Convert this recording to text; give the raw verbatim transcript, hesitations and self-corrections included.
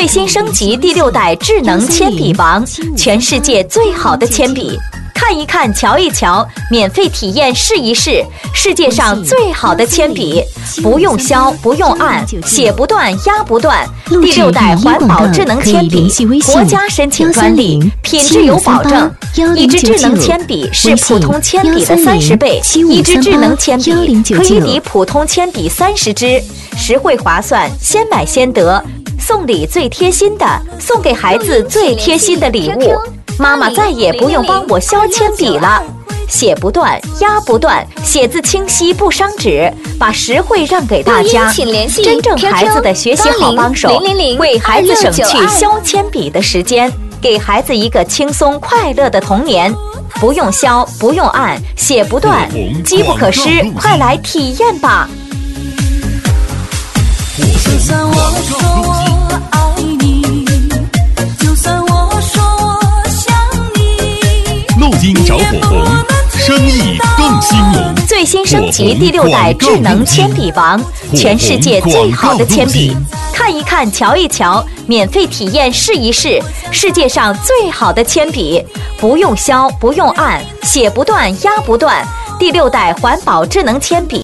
最新升级第六代智能铅笔王，全世界最好的铅笔。看一看，瞧一瞧，免费体验试一试，世界上最好的铅笔，不用削，不用按，写不断，压不断。第六代环保智能铅笔，国家申请专利，品质有保证。一支智能铅笔是普通铅笔的三十倍，一支智能铅笔可以抵普通铅笔三十支，实惠划算，先买先得。送礼最贴心的，送给孩子最贴心的礼物。妈妈再也不用帮我削铅笔了，写不断，压不断，写字清晰不伤纸，把实惠让给大家。真正孩子的学习好帮手，为孩子省去削铅笔的时间，给孩子一个轻松快乐的童年。不用削，不用按，写不断，机不可失，快来体验吧！ 就算我说我爱你，就算我说我想你， 录音找火红，生意更兴隆。 最新升级第六代智能铅笔王，全世界最好的铅笔。看一看，瞧一瞧，免费体验试一试，世界上最好的铅笔，不用削，不用按，写不断，压不断。第六代环保智能铅笔。